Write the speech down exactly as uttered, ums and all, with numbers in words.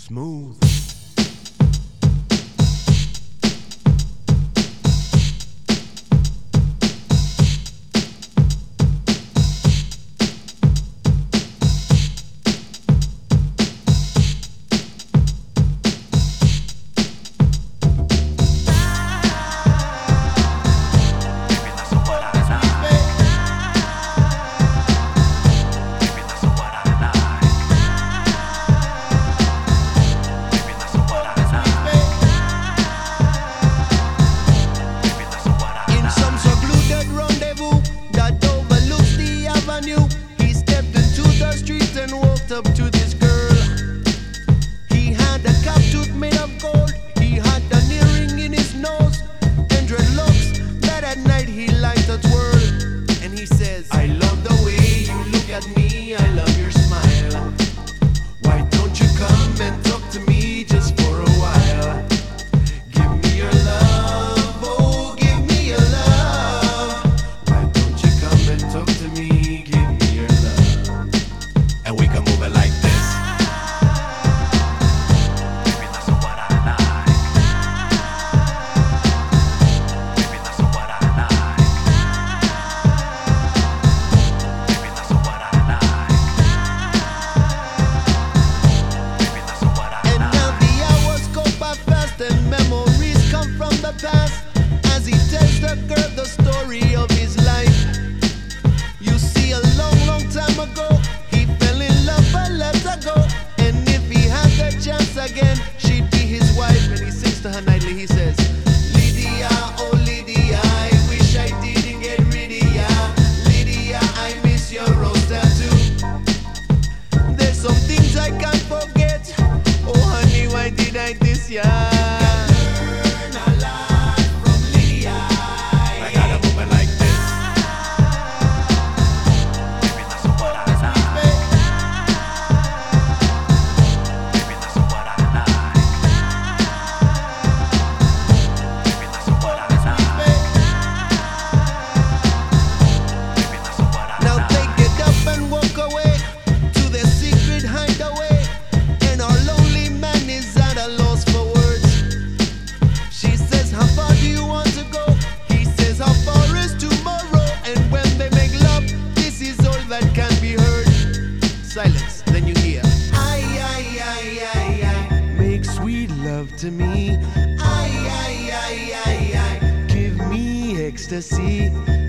Smooth. Up to this girl, he had a cap tooth made of gold. He had an earring in his nose and dreadlocks that at night he liked to twirl. And he says, I love the way you look at me, I love your smile. Why don't you come and talk to me just for a while? Give me your love, oh give me your love. Why don't you come and talk to me? Give me your love, and we can move it like this. Past, as he tells the girl the story of his life. You see, a long, long time ago, he fell in love a let ago. And if he had the chance again, she'd be his wife. And he sings to her nightly, he says, Lydia, oh Lydia, I wish I didn't get rid of ya. Lydia, I miss your rose tattoo. There's some things I can't forget. Oh honey, why did I diss ya? Silence, then you hear, ay, ay, ay, ay, ay, make sweet love to me. Ay, ay, ay, ay, ay, give me ecstasy.